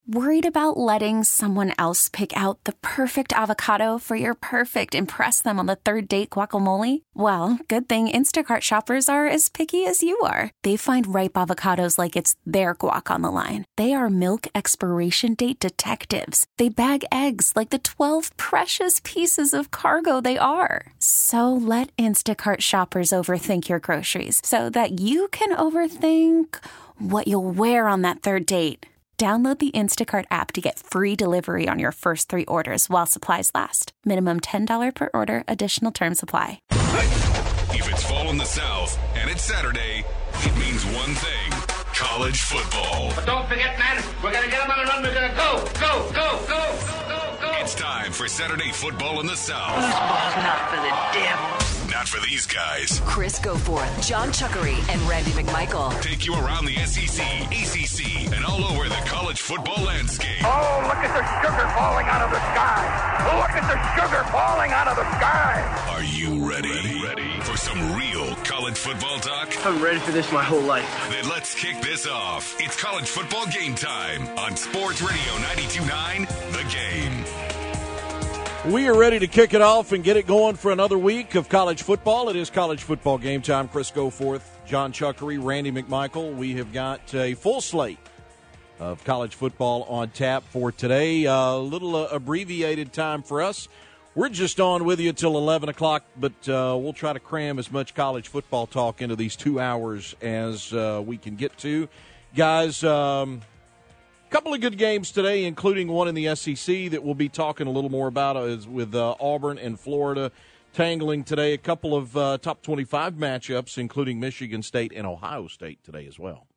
Worried about letting someone else pick out the perfect avocado for your perfect impress them on the third date guacamole? Well, good thing Instacart shoppers are as picky as you are. They find ripe avocados like it's their guac on the line. They are milk expiration date detectives. They bag eggs like the 12 precious pieces of cargo they are. So let Instacart shoppers overthink your groceries so that you can overthink what you'll wear on that third date. Download the Instacart app to get free delivery on your first 3 orders while supplies last. Minimum $10 per order. Additional terms apply. If it's fall in the South and it's Saturday, it means one thing: college football. But don't forget, man, we're going to get them on a run. We're going to go. It's time for Saturday football in the South. Football's not for the devils. Not for these guys. Chris Goforth, John Chuckery, and Randy McMichael. Take you around the SEC, ACC, and all over the college football landscape. Oh, look at the sugar falling out of the sky. Look at the sugar falling out of the sky. Are you ready? Ready for some real college football talk? I'm ready for this my whole life. Then let's kick this off. It's college football game time on Sports Radio 92.9 The Game. We are ready to kick it off and get it going for another week of college football. It is college football game time. Chris Goforth, John Chuckery, Randy McMichael. We have got a full slate of college football on tap for today. A little abbreviated time for us. We're just on with you till 11 o'clock, but we'll try to cram as much college football talk into these 2 hours as we can get to. Guys, couple of good games today, including one in the SEC that we'll be talking a little more about is with Auburn and Florida tangling today. A couple of top 25 matchups, including Michigan State and Ohio State today as well.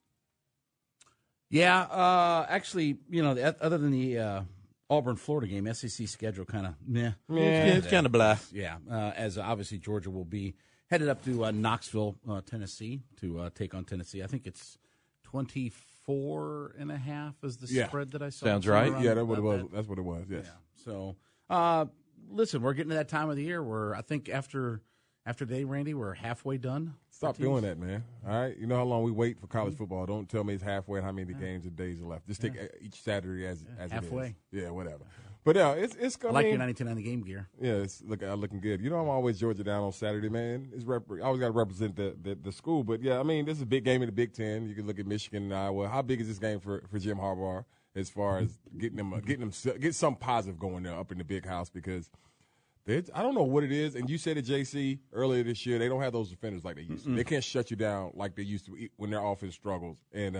Yeah, actually, you know, other than the Auburn-Florida game, SEC schedule kind of meh. Yeah, it's kind of blah. Yeah, as obviously Georgia will be headed up to Knoxville, Tennessee, to take on Tennessee. I think it's 24.5 is the spread that I saw. Sounds right. Yeah, that's what it was. That's what it was. Yes. Yeah. So, listen, we're getting to that time of the year where I think after today, Randy, we're halfway done. Stop doing that, man. All right, you know how long we wait for college football. Don't tell me it's halfway and how many games and days are left. Just take each Saturday as halfway. It is. Yeah, whatever. But yeah, it's gonna. I like your 1990 game gear. Yeah, it's looking good. You know, I'm always Georgia down on Saturday, man. I always got to represent the school. But yeah, I mean, this is a big game in the Big Ten. You can look at Michigan and Iowa. How big is this game for Jim Harbaugh as far as getting some positive going there up in the big house? Because I don't know what it is. And you said at JC earlier this year, they don't have those defenders like they used to. They can't shut you down like they used to when their offense struggles. And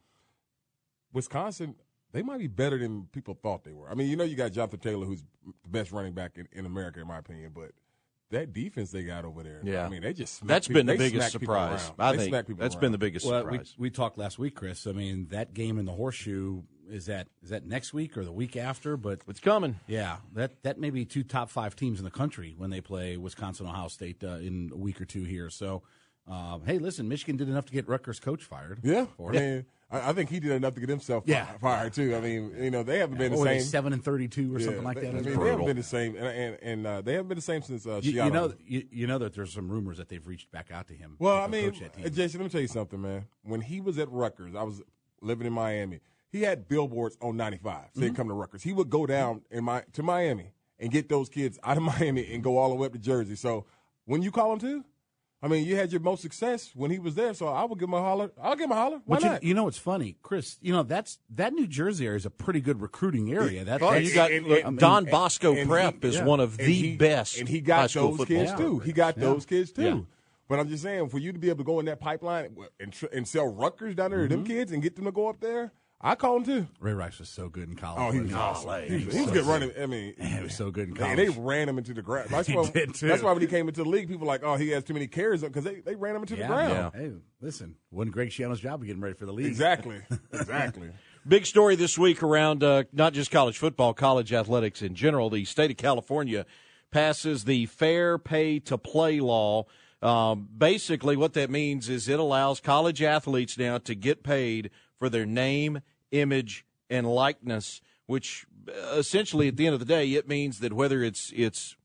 Wisconsin, they might be better than people thought they were. I mean, you know, you got Jonathan Taylor, who's the best running back in America, in my opinion. But that defense they got over there, I mean, they just that's been the biggest surprise. I think that's been the biggest surprise. We talked last week, Chris. I mean, that game in the Horseshoe, is that next week or the week after? But it's coming. Yeah, that may be 2 top 5 teams in the country when they play Wisconsin, Ohio State in a week or two here. So, hey, listen, Michigan did enough to get Rutgers' coach fired. Yeah, I think he did enough to get himself fired too. I mean, you know, they haven't been the same. 7-32 or something like that. I mean, they haven't been the same, and they haven't been the same since Shiano. You know that there's some rumors that they've reached back out to him. Well, I mean, Jason, let me tell you something, man. When he was at Rutgers, I was living in Miami. He had billboards on 95 saying come to Rutgers. He would go down to Miami and get those kids out of Miami and go all the way up to Jersey. So when you call him too, I mean, you had your most success when he was there, so I would give him a holler. I'll give him a holler. Why not? You know what's funny, Chris? You know, that New Jersey area is a pretty good recruiting area. Don Bosco Prep is one of the best. And he got those kids too. Programs. He got those kids too. Yeah. But I'm just saying, for you to be able to go in that pipeline and sell Rutgers down there to them kids and get them to go up there, I call him too. Ray Rice was so good in college. Oh, he was awesome. He was good running. I mean, he was so good in college. They ran him into the ground. That's why when he came into the league, people were like, oh, he has too many carries because they ran him into the ground. Yeah. Hey, listen, wasn't Greg Schiano's job of getting ready for the league. Exactly. Big story this week around not just college football, college athletics in general. The state of California passes the Fair Pay to Play law. Basically, what that means is it allows college athletes now to get paid for their name, image, and likeness, which essentially at the end of the day, it means that whether it's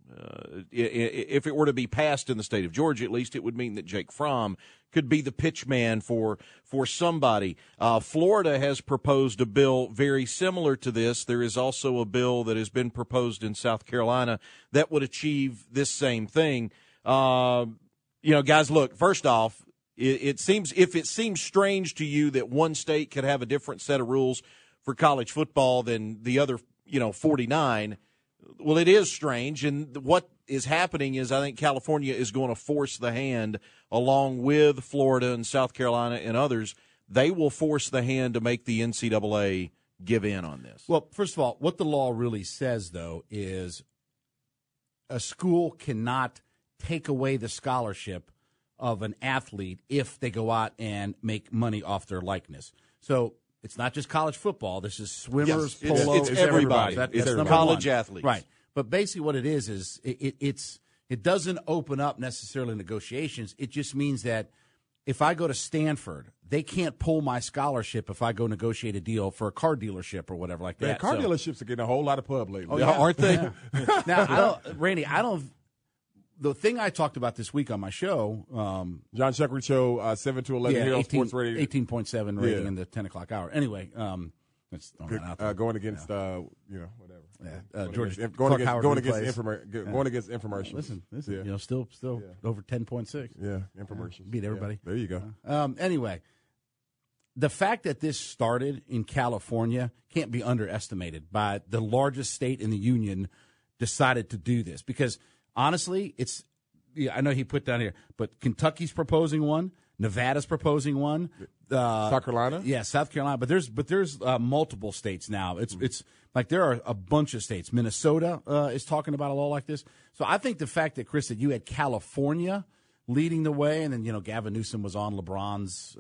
if it were to be passed in the state of Georgia, at least it would mean that Jake Fromm could be the pitch man for somebody. Florida has proposed a bill very similar to this. There is also a bill that has been proposed in South Carolina that would achieve this same thing. Guys, look, first off, it seems strange to you that one state could have a different set of rules for college football than the other, 49. Well, it is strange, and what is happening is I think California is going to force the hand, along with Florida and South Carolina and others. They will force the hand to make the NCAA give in on this. Well, first of all, what the law really says, though, is a school cannot take away the scholarship of an athlete if they go out and make money off their likeness. So it's not just college football. This is swimmers, polo. It's everybody. That's number college one. Athletes. Right. But basically what it is it doesn't open up necessarily negotiations. It just means that if I go to Stanford, they can't pull my scholarship if I go negotiate a deal for a car dealership or whatever like that. Yeah, car dealerships are getting a whole lot of pub lately. Oh, yeah. Aren't they? Yeah. Now, Randy, the thing I talked about this week on my show, John Chuckery Show, 7 to 11 here on Sports Radio, 18.7 rating in the 10 o'clock hour. Anyway, let's throw that out there. Going against whatever. Yeah. Going against infomercials. Listen, still over 10.6. Yeah, infomercials. Beat everybody. Yeah, there you go. Anyway, the fact that this started in California can't be underestimated by the largest state in the union decided to do this because honestly, I know he put down here, but Kentucky's proposing one, Nevada's proposing one, South Carolina. Yeah, South Carolina. But there's multiple states now. It's like there are a bunch of states. Minnesota is talking about a law like this. So I think the fact that Chris, that you had California leading the way, and then Gavin Newsom was on LeBron's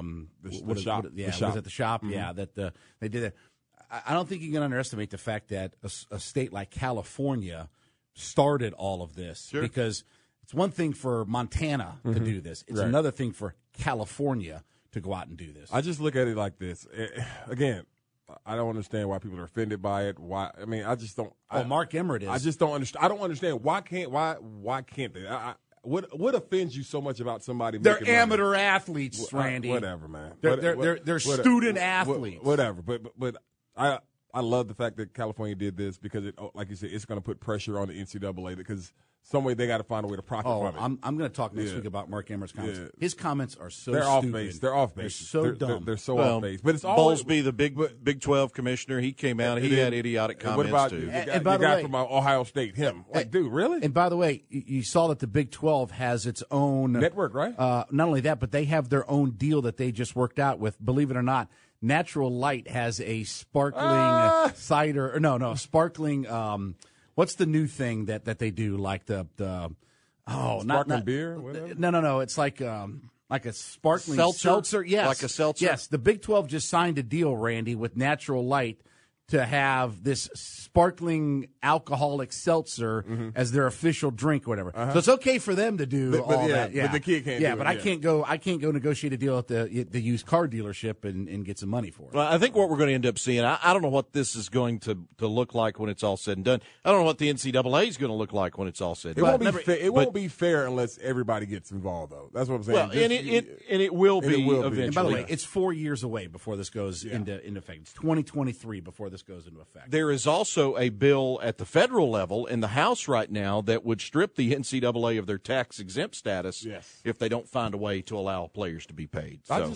the shop. Was at the shop. Mm-hmm. Yeah, that they did it. I don't think you can underestimate the fact that a state like California started all of this because it's one thing for Montana to do this. It's another thing for California to go out and do this. I just look at it like this. Again, I don't understand why people are offended by it. Why? I mean, I just don't. Mark Emmert is. I just don't understand. I don't understand why can't they? What offends you so much about somebody? They're making amateur money? athletes, Randy. Whatever, man. They're student athletes. Whatever. But I love the fact that California did this because like you said, it's going to put pressure on the NCAA because some way they got to find a way to profit from it. I'm going to talk next week about Mark Emmert's comments. Yeah. His comments are so they're stupid. off base. They're off base. They're so dumb. They're so off base. But it's always Bowlesby, the Big 12 commissioner. He came out. He had idiotic comments what about too. The guy from Ohio State? Him? Dude, really? And by the way, you saw that the Big 12 has its own network, right? Not only that, but they have their own deal that they just worked out with. Believe it or not, Natural Light has a sparkling cider. Or no, sparkling. What's the new thing that they do? Like the sparkling beer. Whatever? No. It's like a sparkling seltzer. Yes, like a seltzer. Yes, the Big 12 just signed a deal, Randy, with Natural Light to have this sparkling alcoholic seltzer as their official drink or whatever. So it's okay for them to do all that. Yeah, but the kid can't. Yeah, but I can't go negotiate a deal at the used car dealership and get some money for it. Well, I think what we're going to end up seeing, I don't know what this is going to look like when it's all said and done. I don't know what the NCAA is going to look like when it's all said and done. It won't be fair unless everybody gets involved, though. That's what I'm saying. Well, it will be eventually. And by the way, it's 4 years away before this goes into effect. It's 2023 before this goes into effect. There is also a bill at the federal level in the House right now that would strip the NCAA of their tax-exempt status if they don't find a way to allow players to be paid. So.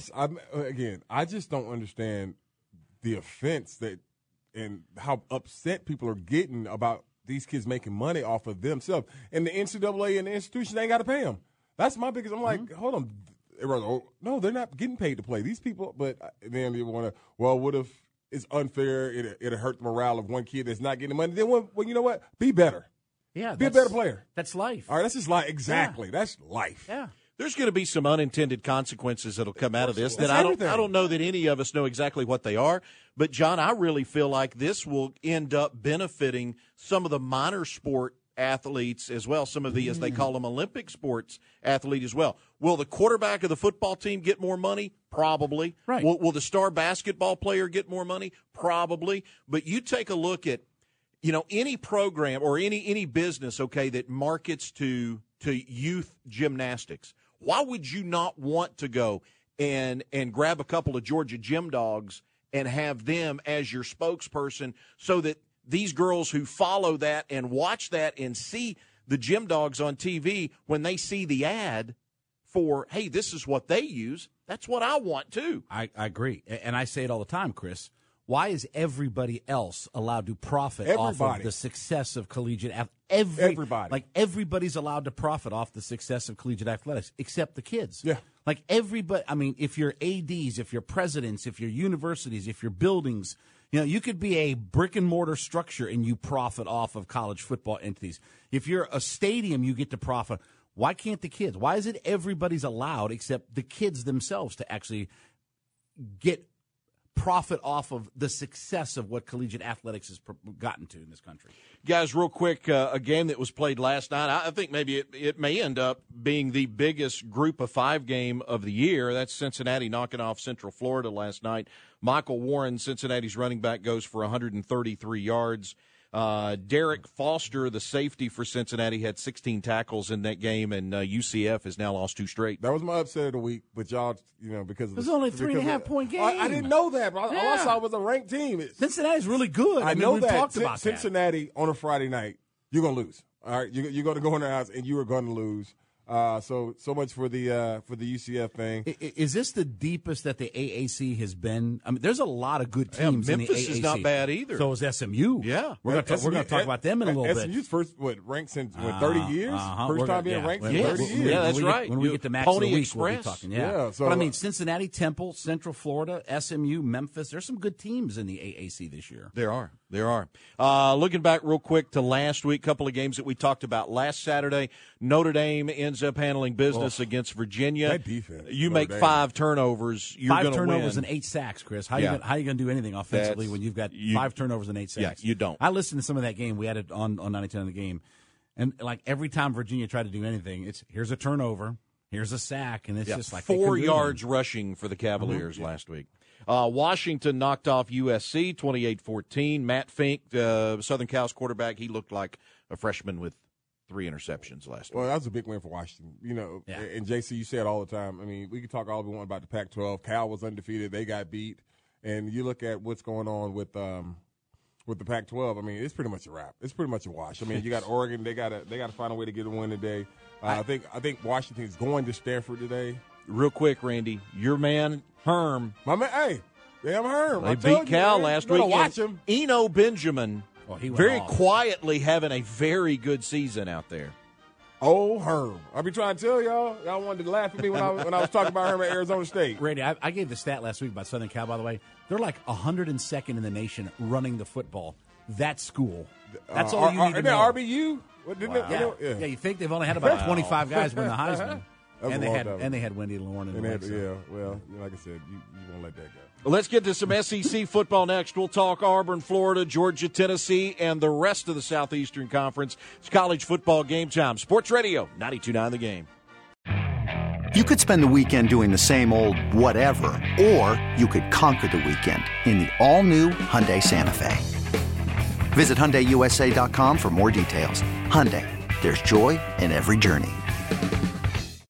I just don't understand the offense and how upset people are getting about these kids making money off of themselves. And the NCAA and the institution ain't got to pay them. That's my biggest. I'm like, hold on. Everyone's, no, they're not getting paid to play. These people, but then you want to, what if it's unfair? It'll hurt the morale of one kid that's not getting money. Then, well, you know what? Be better. Yeah, be a better player. That's life. All right, that's just life. Exactly. Yeah. That's life. Yeah. There's going to be some unintended consequences that'll come out of this that I don't know that any of us know exactly what they are. But, John, I really feel like this will end up benefiting some of the minor sport athletes as well, some of the, as they call them, Olympic sports athlete as well. Will the quarterback of the football team get more money? Probably. Right. Will the star basketball player get more money? Probably. But you take a look at any program or any business, okay, that markets to youth gymnastics, why would you not want to go and grab a couple of Georgia gym dogs and have them as your spokesperson so that these girls who follow that and watch that and see the gym dogs on TV, when they see the ad for, hey, this is what they use, that's what I want too. I agree. And I say it all the time, Chris. Why is everybody else allowed to profit off of the success of collegiate athletics? Everybody. Like, everybody's allowed to profit off the success of collegiate athletics, except the kids. Yeah. Like, everybody, I mean, if you're ADs, if you're presidents, if you're universities, if you're buildings, you could be a brick-and-mortar structure and you profit off of college football entities. If you're a stadium, you get to profit. Why can't the kids? Why is it everybody's allowed except the kids themselves to actually get profit off of the success of what collegiate athletics has gotten to in this country? Guys, real quick, a game that was played last night, I think maybe it may end up being the biggest group of 5 game of the year. That's Cincinnati knocking off Central Florida last night. Michael Warren, Cincinnati's running back, goes for 133 yards. Derek Foster, the safety for Cincinnati, had 16 tackles in that game, and UCF has now lost 2 straight. That was my upset of the week, but y'all, because it was only a 3.5-point game. I didn't know that. All I saw was a ranked team. Cincinnati's really good. I know we've that. Talked about Cincinnati on a Friday night, you're gonna lose. All right, you're gonna go in their house and you are gonna lose. So much for the UCF thing. Is this the deepest that the AAC has been? I mean, there's a lot of good teams in the AAC. Memphis is not bad either. So is SMU. Yeah. We're going to talk about them in a little bit. SMU's first, ranked since 30 years? First time being ranked in 30 years. Yeah, that's right. When we get to match Pony of the week, Express. we'll be talking. Yeah, so, but I mean, Cincinnati, Temple, Central Florida, SMU, Memphis, there's some good teams in the AAC this year. There are. Looking back real quick to last week, couple of games that we talked about. Last Saturday, Notre Dame ends up handling business against Virginia. That defense. You make 5 turnovers, you're going to win. 5 turnovers and 8 sacks, Chris. How you going to do anything offensively when you've got 5 turnovers and 8 sacks? Yeah, you don't. I listened to some of that game. We had it on 9010 of the game. And, like, every time Virginia tried to do anything, it's here's a turnover, here's a sack, and it's just like 4 yards rushing for the Cavaliers last week. Washington knocked off USC 28-14. Matt Fink, Southern Cal's quarterback, he looked like a freshman with 3 interceptions last week. Well, that was a big win for Washington. And JC, you say it all the time. I mean, we can talk all we want about the Pac-12. Cal was undefeated. They got beat. And you look at what's going on with the Pac-12. I mean, it's pretty much a wrap. It's pretty much a wash. I mean, you got Oregon. They got to find a way to get a win today. I think Washington is going to Stanford today. Real quick, Randy, your man Herm. My man, hey, damn Herm. They beat Cal last week. Watch him. Eno Benjamin. Very off. quietly having a very good season out there. Oh, Herm. I be trying to tell y'all. Y'all wanted to laugh at me when I was talking about Herm at Arizona State. Randy, I gave the stat last week about Southern Cal, by the way. They're like 102nd in the nation running the football. That school. That's all you need to know. RBU? Wow. Yeah, you think they've only had about 25 guys win the Heisman. And they had Wendy Lauren in the race. Like I said, you won't let that go. Let's get to some SEC football next. We'll talk Auburn, Florida, Georgia, Tennessee, and the rest of the Southeastern Conference. It's college football game time. Sports Radio, 92.9 The Game. You could spend the weekend doing the same old whatever, or you could conquer the weekend in the all-new Hyundai Santa Fe. Visit HyundaiUSA.com for more details. Hyundai, there's joy in every journey.